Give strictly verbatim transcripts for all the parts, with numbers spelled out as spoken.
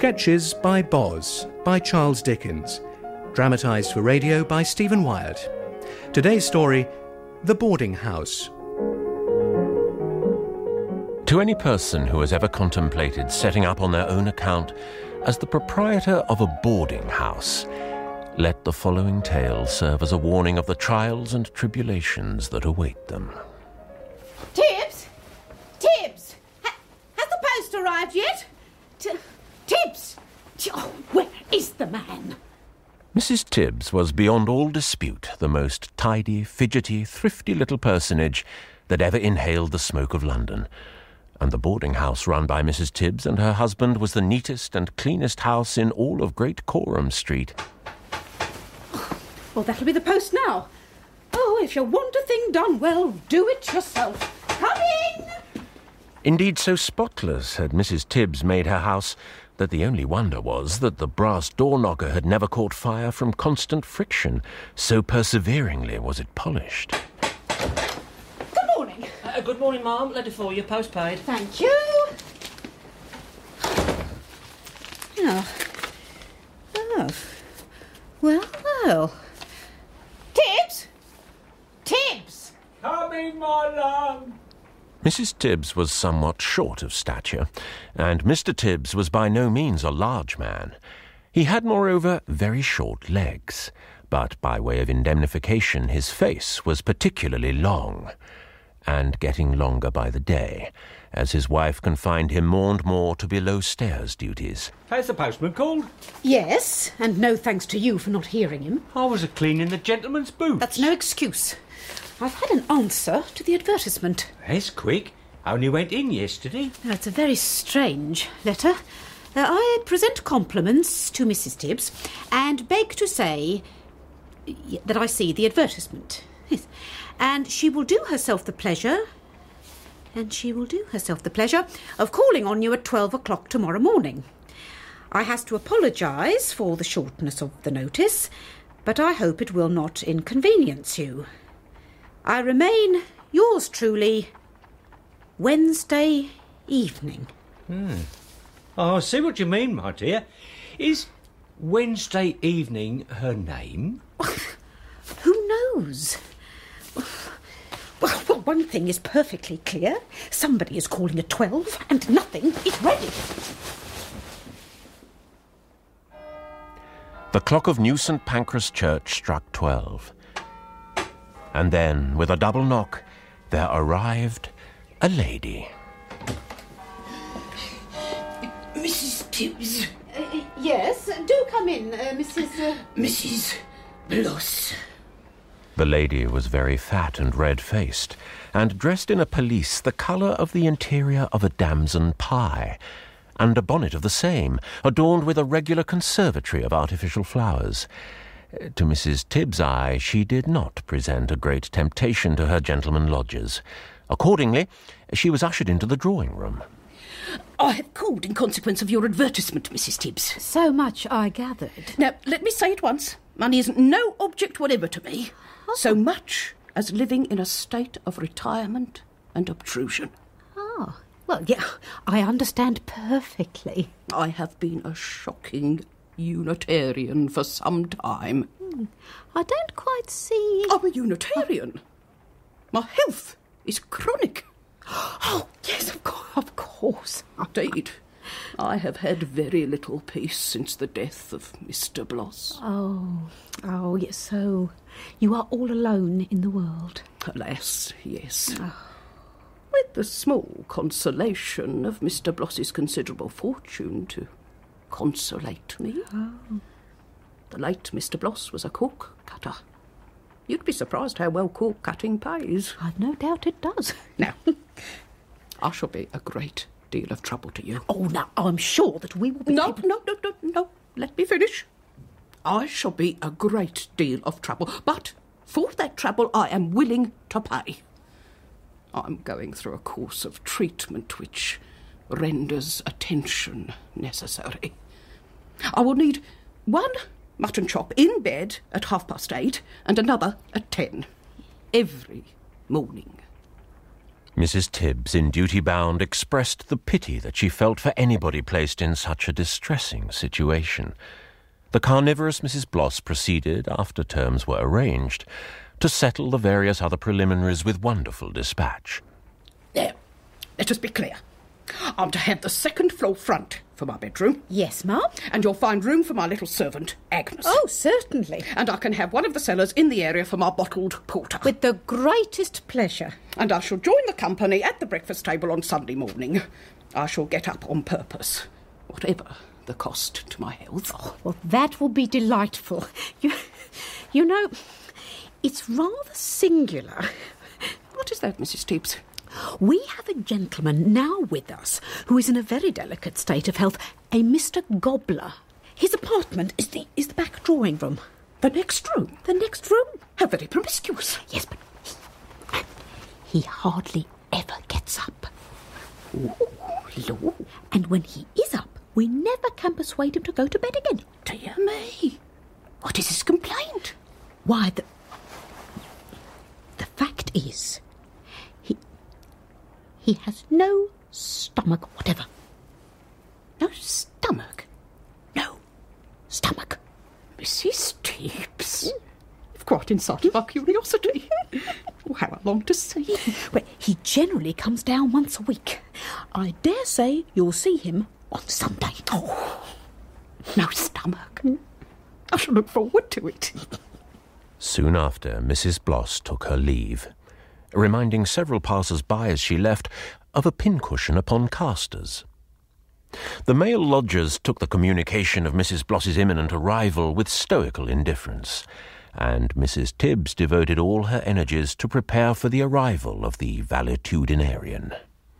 Sketches by Boz, by Charles Dickens. Dramatised for radio by Stephen Wyatt. Today's story, The Boarding House. To any person who has ever contemplated setting up on their own account as the proprietor of a boarding house, let the following tale serve as a warning of the trials and tribulations that await them. Tibbs? Tibbs! Ha- has the post arrived yet? T- Tibbs! Oh, where is the man? Missus Tibbs was beyond all dispute the most tidy, fidgety, thrifty little personage that ever inhaled the smoke of London. And the boarding house run by Missus Tibbs and her husband was the neatest and cleanest house in all of Great Coram Street. Well, that'll be the post now. Oh, if you want a thing done well, do it yourself. Come in! Indeed, so spotless had Missus Tibbs made her house that the only wonder was that the brass door-knocker had never caught fire from constant friction, so perseveringly was it polished. Good morning. Uh, good morning, ma'am. Letter for you, postpaid. Thank you. Oh. Oh. Well, well. Tibbs? Tibbs! Coming, my love. Missus Tibbs was somewhat short of stature, and Mister Tibbs was by no means a large man. He had, moreover, very short legs, but by way of indemnification his face was particularly long, and getting longer by the day, as his wife confined him more and more to below-stairs duties. Has the postman called? Yes, and no thanks to you for not hearing him. I was a-cleaning the gentleman's boots. That's no excuse. I've had an answer to the advertisement. That's quick. Only went in yesterday. Now, it's a very strange letter. Uh, I present compliments to Missus Tibbs and beg to say that I see the advertisement. Yes. And she will do herself the pleasure, and she will do herself the pleasure of calling on you at twelve o'clock tomorrow morning. I has to apologise for the shortness of the notice, but I hope it will not inconvenience you. I remain, yours truly, Wednesday evening. Hmm. Oh, I see what you mean, my dear. Is Wednesday evening her name? Who knows? Well, well, one thing is perfectly clear. Somebody is calling at twelve, and nothing is ready. The clock of New St Pancras Church struck twelve. And then, with a double knock, there arrived a lady. Missus Tibbs. Uh, yes, do come in, uh, Missus Uh... Missus Bloss. The lady was very fat and red-faced, and dressed in a pelisse the colour of the interior of a damson pie, and a bonnet of the same, adorned with a regular conservatory of artificial flowers. To Missus Tibbs' eye, she did not present a great temptation to her gentlemen lodgers. Accordingly, she was ushered into the drawing-room. I have called in consequence of your advertisement, Missus Tibbs. So much I gathered. Now, let me say at once, money is no object whatever to me, oh. so much as living in a state of retirement and obtrusion. Ah, well, yeah, I understand perfectly. I have been a shocking Unitarian for some time. Hmm. I don't quite see... I'm a Unitarian. My health is chronic. Oh, yes, of course. Of course. Indeed. I have had very little peace since the death of Mister Bloss. Oh, oh, yes, so you are all alone in the world. Alas, yes. Oh. With the small consolation of Mister Bloss's considerable fortune to consolate me. Oh. The late Mister Bloss was a cork cutter. You'd be surprised how well cork cutting pays. I've no doubt it does. Now, I shall be a great deal of trouble to you. Oh, now, I'm sure that we will be No, able... no, no, no, no. Let me finish. I shall be a great deal of trouble, but for that trouble I am willing to pay. I'm going through a course of treatment which renders attention necessary. I will need one mutton chop in bed at half past eight and another at ten, every morning. Missus Tibbs, in duty bound, expressed the pity that she felt for anybody placed in such a distressing situation. The carnivorous Missus Bloss proceeded, after terms were arranged, to settle the various other preliminaries with wonderful dispatch. There, let us be clear. I'm to have the second floor front for my bedroom. Yes, ma'am. And you'll find room for my little servant, Agnes. Oh, certainly. And I can have one of the cellars in the area for my bottled porter. With the greatest pleasure. And I shall join the company at the breakfast table on Sunday morning. I shall get up on purpose, whatever the cost to my health. Oh, well, that will be delightful. You, you know, it's rather singular. What is that, Missus Tibbs? We have a gentleman now with us who is in a very delicate state of health, a Mister Gobbler. His apartment is the is the back drawing room. The next room? The next room? How very promiscuous. Yes, but he, he hardly ever gets up. Ooh, Lord. And when he is up, we never can persuade him to go to bed again. Dear me. What is his complaint? Why, the... The fact is... He has no stomach whatever. No stomach? No stomach. Missus Tibbs, mm. You've quite incited my curiosity. Oh, how I long to see him. Well, he generally comes down once a week. I dare say you'll see him on Sunday. Oh, no stomach. Mm. I shall look forward to it. Soon after, Missus Bloss took her leave, reminding several passers-by as she left of a pincushion upon casters. The male lodgers took the communication of Missus Bloss's imminent arrival with stoical indifference, and Missus Tibbs devoted all her energies to prepare for the arrival of the valetudinarian.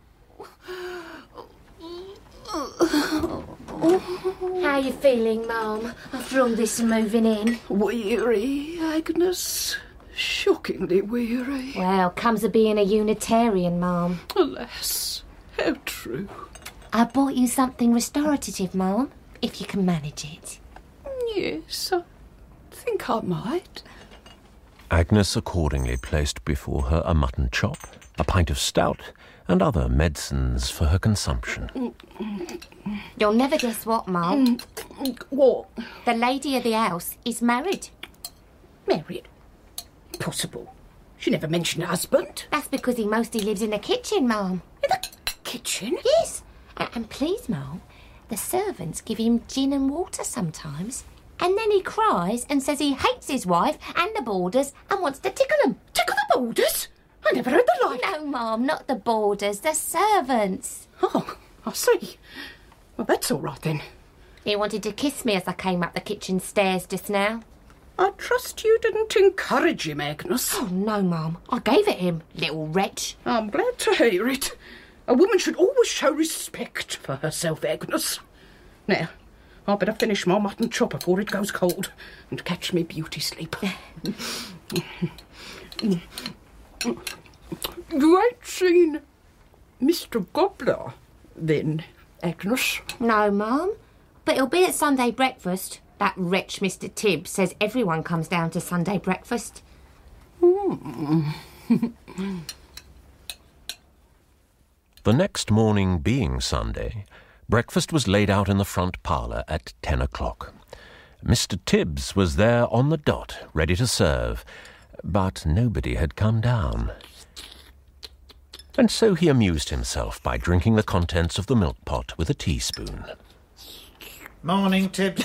How are you feeling, Mum, after all this moving in? Weary, Agnes. Shockingly weary. Well, comes of being a Unitarian, Mum. Alas, how true. I bought you something restorative, Mum, if you can manage it. Yes, I think I might. Agnes accordingly placed before her a mutton chop, a pint of stout, and other medicines for her consumption. You'll never guess what, Mum. What? The lady of the house is married. Married? Impossible. She never mentioned husband. That's because he mostly lives in the kitchen, Mum. In the kitchen? Yes. And, and please, Mum, the servants give him gin and water sometimes. And then he cries and says he hates his wife and the boarders and wants to tickle them. Tickle the boarders? I never heard the like. No, Mum, not the boarders, the servants. Oh, I see. Well, that's all right then. He wanted to kiss me as I came up the kitchen stairs just now. I trust you didn't encourage him, Agnes. Oh, no, Mum. I gave it him, little wretch. I'm glad to hear it. A woman should always show respect for herself, Agnes. Now, I'd better finish my mutton chop before it goes cold and catch me beauty sleep. You ain't seen Mister Gobbler, then, Agnes? No, Mum. But he'll be at Sunday breakfast. That wretch Mister Tibbs says everyone comes down to Sunday breakfast. Mm. The next morning being Sunday, breakfast was laid out in the front parlour at ten o'clock. Mister Tibbs was there on the dot, ready to serve, but nobody had come down. And so he amused himself by drinking the contents of the milk pot with a teaspoon. Morning, Tibbs.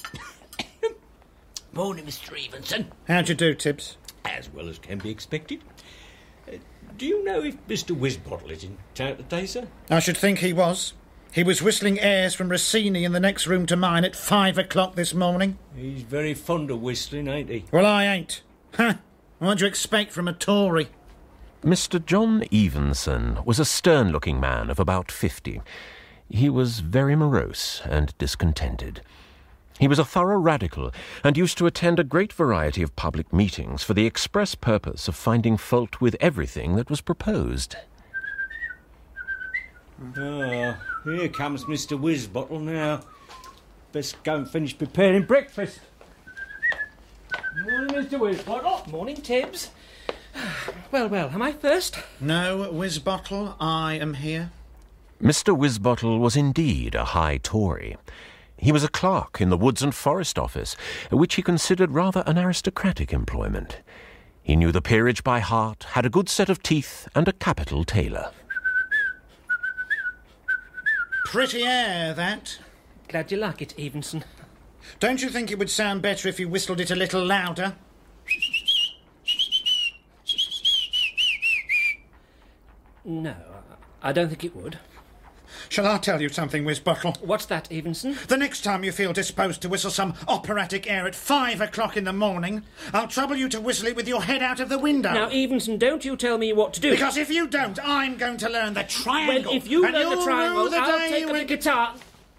Morning, Mister Stevenson. How'd you do, Tibbs? As well as can be expected. Uh, do you know if Mister Wisbottle is in town today, sir? I should think he was. He was whistling airs from Rossini in the next room to mine at five o'clock this morning. He's very fond of whistling, ain't he? Well, I ain't. Huh? What do you expect from a Tory? Mister John Evenson was a stern-looking man of about fifty. He was very morose and discontented. He was a thorough radical and used to attend a great variety of public meetings for the express purpose of finding fault with everything that was proposed. Ah, here comes Mister Wisbottle now. Best go and finish preparing breakfast. Morning, Mister Wisbottle. Morning, Tibbs. Well, well, am I first? No, Wisbottle, I am here. Mister Wisbottle was indeed a high Tory. He was a clerk in the Woods and Forest Office, which he considered rather an aristocratic employment. He knew the peerage by heart, had a good set of teeth, and a capital tailor. Pretty air, that. Glad you like it, Evenson. Don't you think it would sound better if you whistled it a little louder? No, I don't think it would. Shall I tell you something, Wisbottle? What's that, Evenson? The next time you feel disposed to whistle some operatic air at five o'clock in the morning, I'll trouble you to whistle it with your head out of the window. Now, Evenson, don't you tell me what to do. Because if you don't, I'm going to learn the triangle. Well, if you and learn the you'll triangle, rue the I'll day take you up the went- guitar.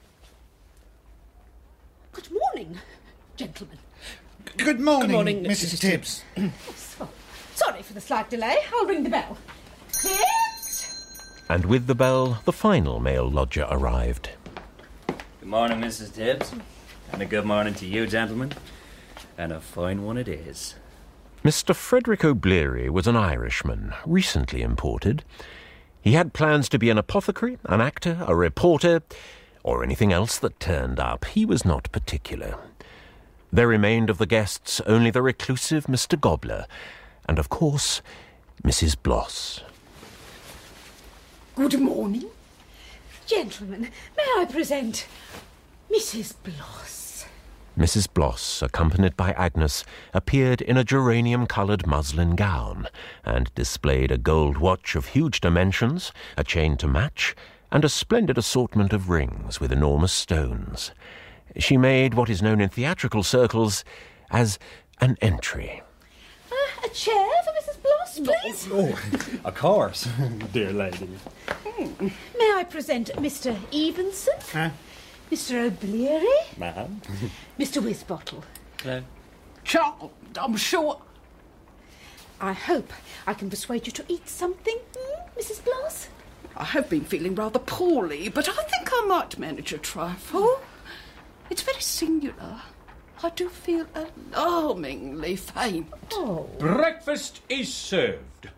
Good morning, gentlemen. Good morning, Good morning, Missus Missus Tibbs. Oh, sorry for the slight delay. I'll ring the bell. Tibbs! And with the bell, the final male lodger arrived. Good morning, Missus Tibbs. And a good morning to you, gentlemen. And a fine one it is. Mister Frederick O'Bleary was an Irishman, recently imported. He had plans to be an apothecary, an actor, a reporter, or anything else that turned up. He was not particular. There remained of the guests only the reclusive Mister Gobler, and of course, Missus Bloss. Good morning. Gentlemen, may I present Missus Bloss? Missus Bloss, accompanied by Agnes, appeared in a geranium-coloured muslin gown and displayed a gold watch of huge dimensions, a chain to match, and a splendid assortment of rings with enormous stones. She made what is known in theatrical circles as an entry. Uh, a chair for Missus Bloss, please? Oh, of course, dear lady. May I present Mister Evenson? Huh? Mister O'Bleary? Ma'am. Mister Wisbottle? Hello. Charmed, I'm sure. I hope I can persuade you to eat something, hmm, Missus Bloss? I have been feeling rather poorly, but I think I might manage a trifle. It's very singular. I do feel alarmingly faint. Oh. Breakfast is served.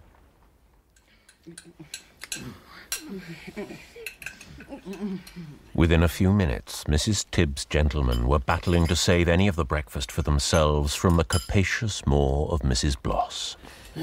Within a few minutes, Missus Tibbs' gentlemen were battling to save any of the breakfast for themselves from the capacious maw of Missus Bloss.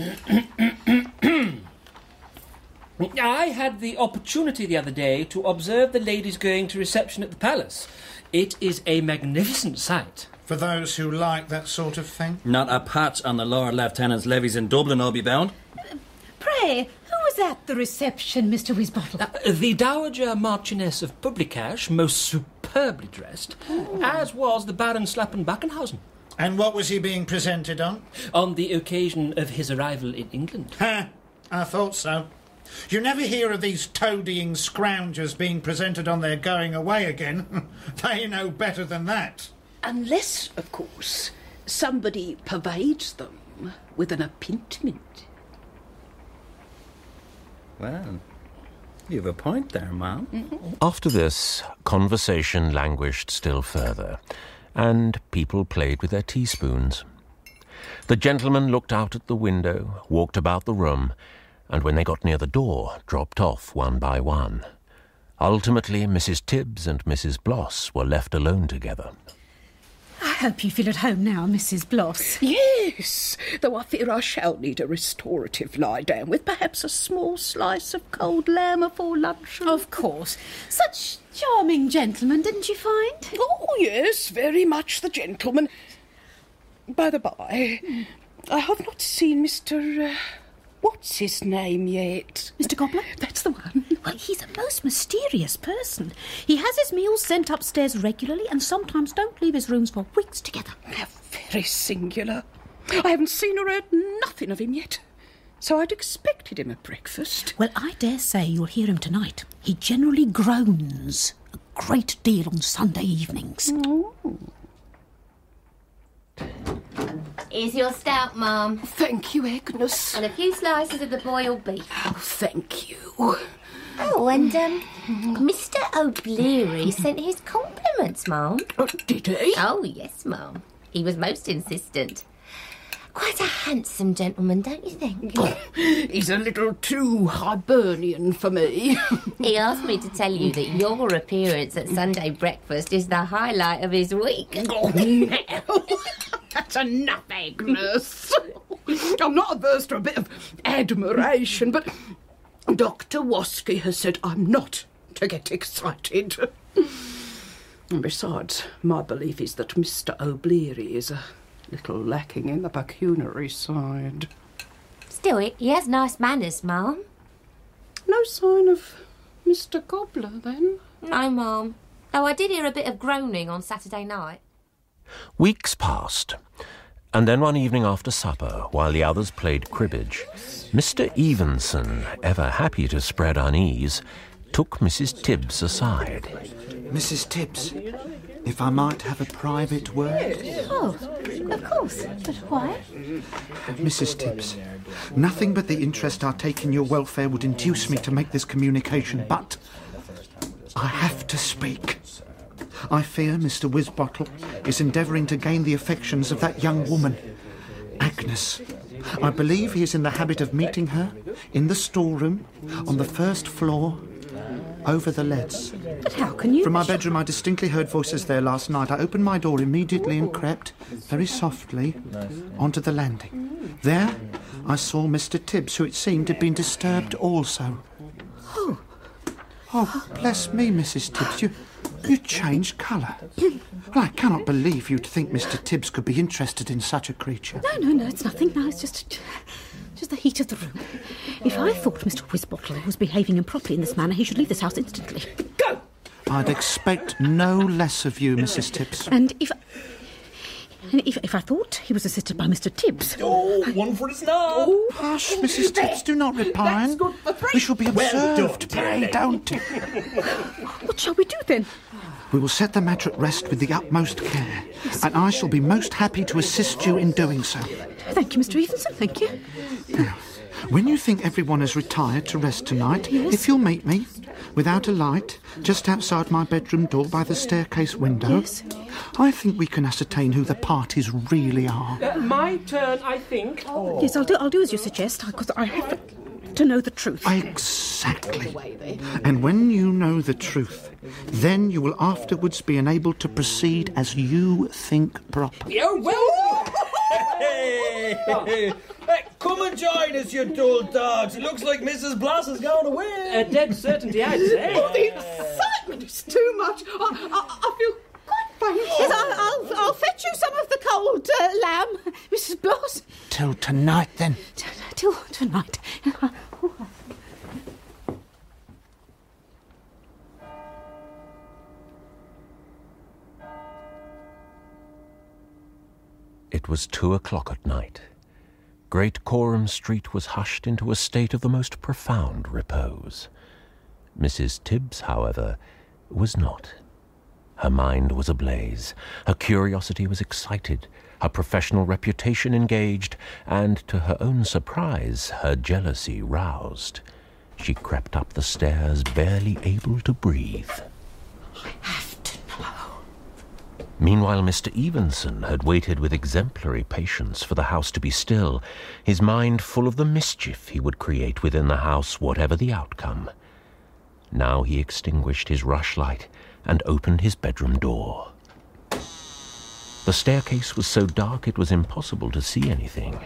I had the opportunity the other day to observe the ladies going to reception at the palace. It is a magnificent sight. For those who like that sort of thing. Not a patch on the Lord Lieutenant's levies in Dublin, I'll be bound. Pray, who was at the reception, Mister Wisbottle? Uh, the Dowager Marchioness of Publicash, most superbly dressed, Ooh. as was the Baron Slappen-Backenhausen. And what was he being presented on? On the occasion of his arrival in England. Ha! I thought so. You never hear of these toadying scroungers being presented on their going away again. They know better than that. Unless, of course, somebody pervades them with an appointment. Well, you've a point there, ma'am. Mm-hmm. After this, conversation languished still further, and people played with their teaspoons. The gentlemen looked out at the window, walked about the room, and when they got near the door, dropped off one by one. Ultimately, Missus Tibbs and Missus Bloss were left alone together. I hope you feel at home now, Missus Bloss. Yes, though I fear I shall need a restorative lie down with perhaps a small slice of cold lamb afore luncheon. Of course. Such charming gentlemen, didn't you find? Oh, yes, very much the gentleman. By the by, I have not seen Mister Uh, what's his name yet? Mister Gobler? That's the one. Well, he's a most mysterious person. He has his meals sent upstairs regularly and sometimes don't leave his rooms for weeks together. How very singular. I haven't seen or heard nothing of him yet. So I'd expected him at breakfast. Well, I dare say you'll hear him tonight. He generally groans a great deal on Sunday evenings. Oh. Here's your stout, Mum. Thank you, Agnes. And a few slices of the boiled beef. Oh, thank you. Oh, and, um, Mister O'Bleary sent his compliments, Mum. Oh, did he? Oh, yes, Mum. He was most insistent. Quite a handsome gentleman, don't you think? He's a little too Hibernian for me. He asked me to tell you that your appearance at Sunday breakfast is the highlight of his week. Oh, no. That's enough, Agnes. I'm not averse to a bit of admiration, but Doctor Woski has said I'm not to get excited. And besides, my belief is that Mister O'Bleary is a little lacking in the pecuniary side. Still, he has nice manners, Ma'am. No sign of Mister Gobbler, then? No, Ma'am. Though I did hear a bit of groaning on Saturday night. Weeks passed, and then one evening after supper, while the others played cribbage, Mister Evenson, ever happy to spread unease, took Missus Tibbs aside. Missus Tibbs, if I might have a private word? Oh, of course. But why? Missus Tibbs, nothing but the interest I take in your welfare would induce me to make this communication, but I have to speak. I fear Mister Wisbottle is endeavouring to gain the affections of that young woman, Agnes. I believe he is in the habit of meeting her in the storeroom on the first floor over the leads. But how can you... From my bedroom I distinctly heard voices there last night. I opened my door immediately and crept, very softly, onto the landing. There I saw Mister Tibbs, who it seemed had been disturbed also. Oh. Oh, bless me, Missus Tibbs, you... You changed colour. Well, I cannot believe you'd think Mister Tibbs could be interested in such a creature. No, no, no, it's nothing. No, it's just... just the heat of the room. If I thought Mister Wisbottle was behaving improperly in this manner, he should leave this house instantly. Go! I'd expect no less of you, Missus Tibbs. And if... And if, if I thought he was assisted by Mister Tibbs... Oh, one for the snob! Oh, hush, Missus Tibbs, do not repine. That's good for three. We shall be observed, Well done, pray, don't. What shall we do, then? We will set the matter at rest with the utmost care, and I shall be most happy to assist you in doing so. Thank you, Mister Evenson, thank you. Now, when you think everyone has retired to rest tonight, Yes. if you'll meet me, without a light, just outside my bedroom door by the staircase window, Yes. I think we can ascertain who the parties really are. Uh, my turn, I think. Oh. Yes, I'll do, I'll do as you suggest, because I have to know the truth. Exactly. And when you know the truth, then you will afterwards be enabled to proceed as you think proper. Yeah, well... Hey, hey, hey, come and join us, you dull dogs. It looks like Missus Bloss has gone away. A dead certainty, I'd say. Oh, the excitement is too much. I, I, I feel quite faint. Yes, I'll, I'll, I'll fetch you some of the cold uh, lamb, Missus Bloss. Till tonight, then. T- Till tonight. It was two o'clock at night. Great Coram Street was hushed into a state of the most profound repose. Missus Tibbs, however, was not. Her mind was ablaze, her curiosity was excited, her professional reputation engaged, and, to her own surprise, her jealousy roused. She crept up the stairs, barely able to breathe. I have to know. Meanwhile, Mister Evenson had waited with exemplary patience for the house to be still, his mind full of the mischief he would create within the house, whatever the outcome. Now he extinguished his rushlight and opened his bedroom door. The staircase was so dark it was impossible to see anything.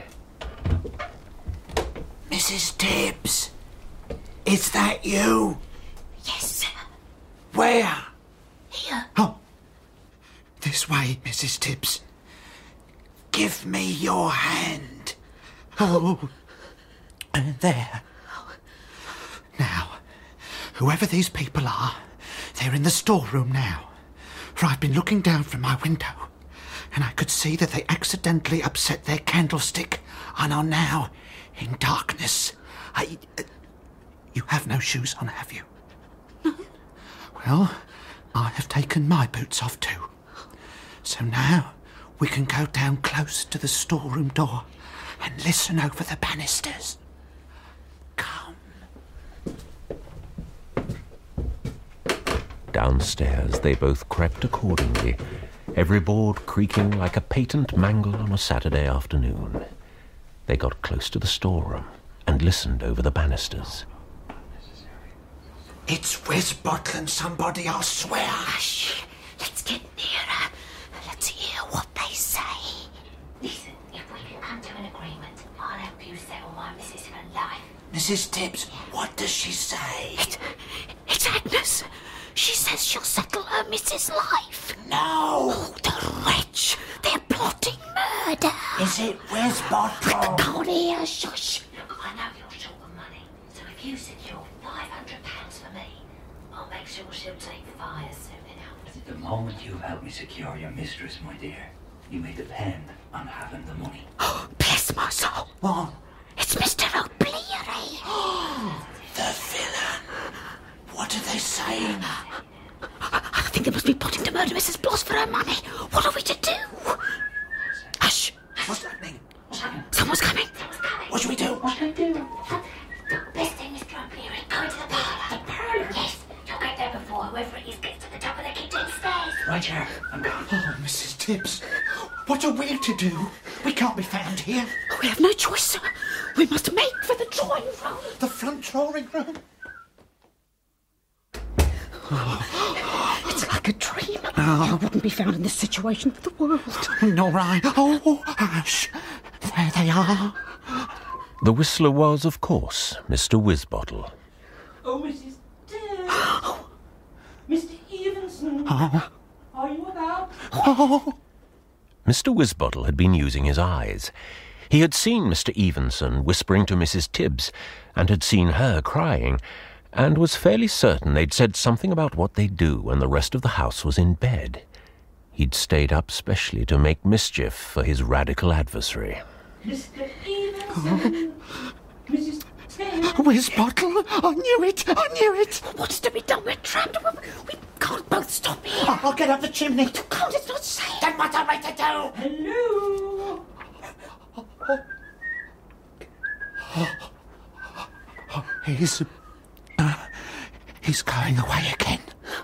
Missus Tibbs, is that you? Yes, sir. Where? Here. Oh, this way, Missus Tibbs. Give me your hand. Oh, uh, there. Now, whoever these people are, they're in the storeroom now. For I've been looking down from my window, and I could see that they accidentally upset their candlestick and are now in darkness. I... Uh, you have no shoes on, have you? No. Well, I have taken my boots off too. So now we can go down close to the storeroom door and listen over the banisters. Come. Downstairs they both crept accordingly, every board creaking like a patent mangle on a Saturday afternoon. They got close to the storeroom and listened over the banisters. It's Wisbottle and somebody, I swear. Hush. Let's get nearer. Let's hear what they say. Listen, if we can come to an agreement, I'll help you settle my missus for life. Missus Tibbs, what does she say? It, it's Agnes. She says she'll settle her missus' life. No! Oh, the wretch. They're plotting murder. Is it Wisbottle? I can't hear. Shush. Look, I know you're short of money, so if you secure five hundred pounds for me, I'll make sure she'll take fire soon enough. The moment you help me secure your mistress, my dear, you may depend on having the money. Oh, bless my soul. What? It's Mister O'Bleary. The villain. What are they saying? I think they must be plotting to murder Missus Bloss for her money. What are we to do? Hush. What's happening? Someone's coming. What should we do? What should we do? Look, best thing, Mister O'Bleary, go into the parlour. The parlour? Yes. You'll get there before whoever it is gets to the top of the kitchen stairs. Right here, I'm gone. Oh, Missus Tibbs, what are we to do? We can't be found here. We have no choice, sir. We must make for the drawing room. The front drawing room? Oh. It's like a dream. Oh. You wouldn't be found in this situation for the world. All right. Oh, hush. There they are. The whistler was, of course, Mister Wisbottle. Oh, Missus Tibbs. Mister Evenson. Oh. Are you about? Oh. Mister Wisbottle had been using his eyes. He had seen Mister Evenson whispering to Missus Tibbs, and had seen her crying, and was fairly certain they'd said something about what they'd do when the rest of the house was in bed. He'd stayed up specially to make mischief for his radical adversary. Mister Evenson. Oh. Missus Tibbs. Wisbottle, I knew it, I knew it. What's to be done? We're trapped. We can't both stop here. Oh, I'll get up the chimney. You can't, it's not safe. Then what are we to do? Hello. Oh, oh, oh, he's... Uh, he's going away again.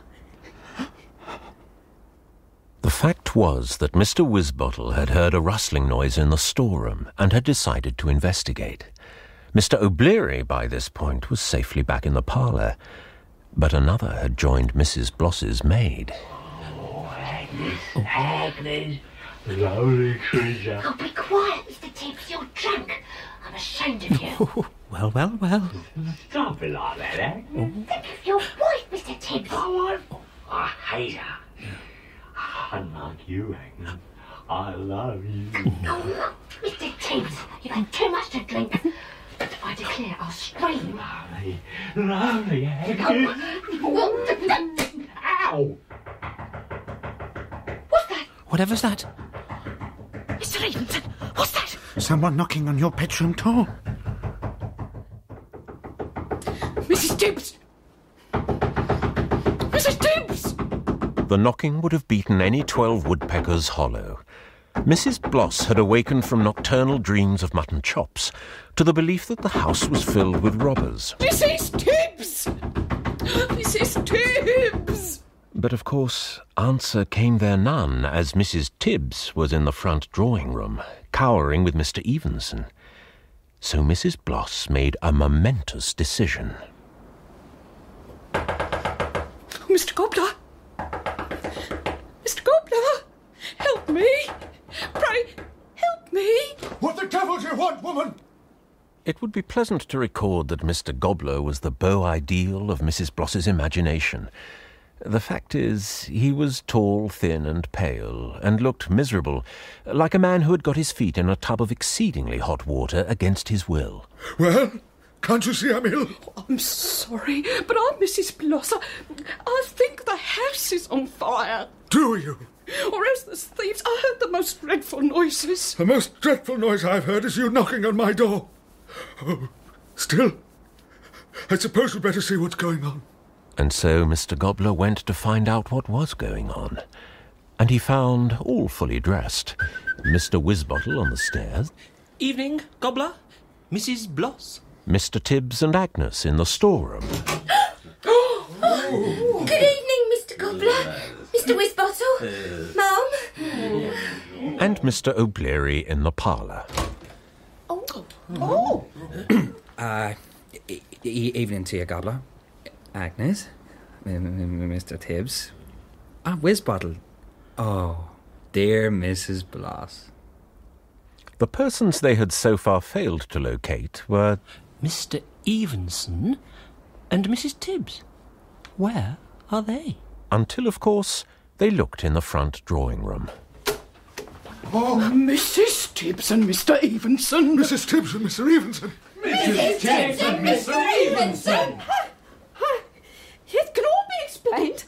The fact was that Mister Wisbottle had heard a rustling noise in the storeroom and had decided to investigate. Mister O'Bleary, by this point, was safely back in the parlour, but another had joined Missus Bloss's maid. Oh, Agnes, Agnes, lovely creature. Oh, be quiet, Mister Tibbs, you're drunk. I'm ashamed of you. Oh, well, well, well. Stop it like that, Agnes. Think of your wife, Mister Tibbs. Oh, I, I hate her. Unlike you, Agnes, I love you. Oh, Mister Tibbs, you've had too much to drink. I declare I'll scream. Lovely, lovely, Agnes. Ow! What's that? Whatever's that? Mister Evenson, what's that? Someone knocking on your bedroom door. Missus Tibbs! Missus Tibbs! The knocking would have beaten any twelve woodpeckers hollow. Missus Bloss had awakened from nocturnal dreams of mutton chops to the belief that the house was filled with robbers. Missus Tibbs! Missus Tibbs! But of course, answer came there none, as Missus Tibbs was in the front drawing-room, cowering with Mister Evenson. So Missus Bloss made a momentous decision. Mister Gobbler! Mister Gobbler! Help me! Pray, help me! What the devil do you want, woman? It would be pleasant to record that Mister Gobbler was the beau ideal of Missus Bloss's imagination. The fact is, he was tall, thin, and pale, and looked miserable, like a man who had got his feet in a tub of exceedingly hot water against his will. Well, can't you see I'm ill? Oh, I'm sorry, but I'm Missus Bloss. I, I think the house is on fire. Do you? Or else there's thieves. I heard the most dreadful noises. The most dreadful noise I've heard is you knocking on my door. Oh, still, I suppose we'd better see what's going on. And so Mister Gobbler went to find out what was going on. And he found, all fully dressed, Mister Wisbottle on the stairs. Evening, Gobbler. Missus Bloss. Mister Tibbs and Agnes in the storeroom. Oh. Good evening, Mister Gobbler. Mister Wisbottle. Mum. And Mister O'Bleary in the parlour. Oh, Oh! uh, e- e- evening to you, Gobbler. Agnes, Mister Tibbs, and Whizbottle. Oh, dear Missus Bloss. The persons they had so far failed to locate were Mister Evenson and Missus Tibbs. Where are they? Until, of course, they looked in the front drawing room. Oh, Missus Tibbs and Mister Evenson. Missus Tibbs and Mister Evenson. Missus Tibbs and Mister Evenson. It can all be explained.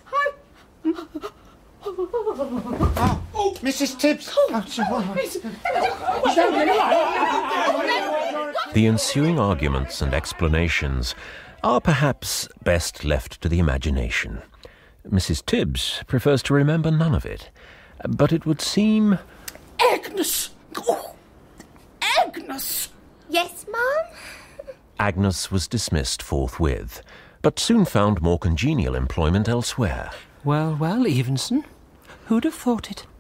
Oh, Missus Tibbs. Oh, The ensuing arguments and explanations are perhaps best left to the imagination. Missus Tibbs prefers to remember none of it, but it would seem... Agnes! Oh, Agnes! Yes, Mum? Agnes was dismissed forthwith, but soon found more congenial employment elsewhere. Well, well, Evenson. Who'd have thought it?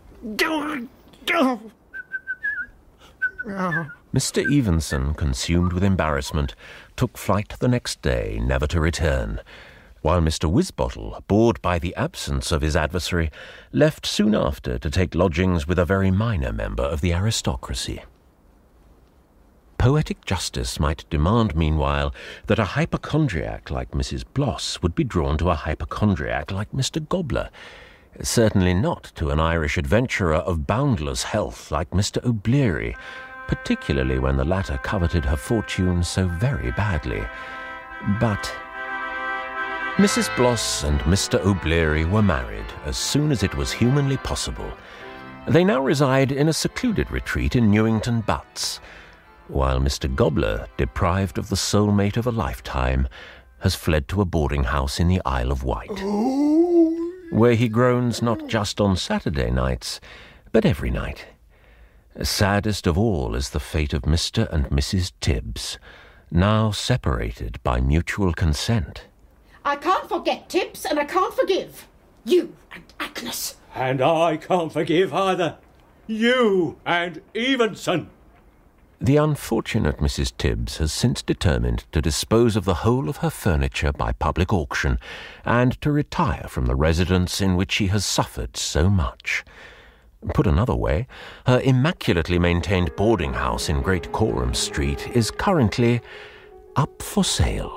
Mister Evenson, consumed with embarrassment, took flight the next day, never to return, while Mister Whizbottle, bored by the absence of his adversary, left soon after to take lodgings with a very minor member of the aristocracy. Poetic justice might demand, meanwhile, that a hypochondriac like Missus Bloss would be drawn to a hypochondriac like Mister Gobbler, certainly not to an Irish adventurer of boundless health like Mister O'Bleary, particularly when the latter coveted her fortune so very badly. But Missus Bloss and Mister O'Bleary were married as soon as it was humanly possible. They now reside in a secluded retreat in Newington Butts, while Mister Gobbler, deprived of the soulmate of a lifetime, has fled to a boarding house in the Isle of Wight, where he groans not just on Saturday nights, but every night. Saddest of all is the fate of Mister and Missus Tibbs, now separated by mutual consent. I can't forget Tibbs, and I can't forgive you and Agnes. And I can't forgive either. You and Evenson. The unfortunate Missus Tibbs has since determined to dispose of the whole of her furniture by public auction and to retire from the residence in which she has suffered so much. Put another way, her immaculately maintained boarding house in Great Coram Street is currently up for sale.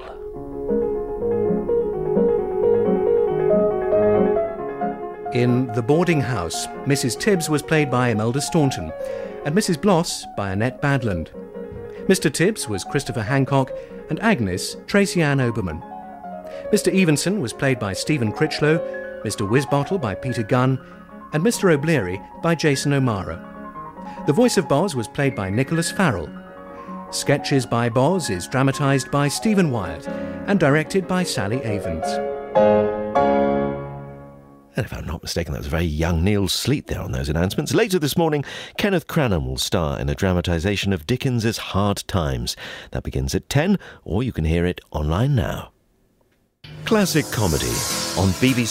In The Boarding House, Missus Tibbs was played by Imelda Staunton, and Missus Bloss by Annette Badland. Mister Tibbs was Christopher Hancock, and Agnes, Tracy Ann Oberman. Mister Evenson was played by Stephen Critchlow, Mister Whizbottle by Peter Gunn, and Mister O'Bleary by Jason O'Mara. The voice of Boz was played by Nicholas Farrell. Sketches by Boz is dramatised by Stephen Wyatt and directed by Sally Avens. And if I'm not mistaken, that was a very young Neil Sleet there on those announcements. Later this morning, Kenneth Cranham will star in a dramatisation of Dickens's Hard Times. That begins at ten, or you can hear it online now. Classic comedy on B B C.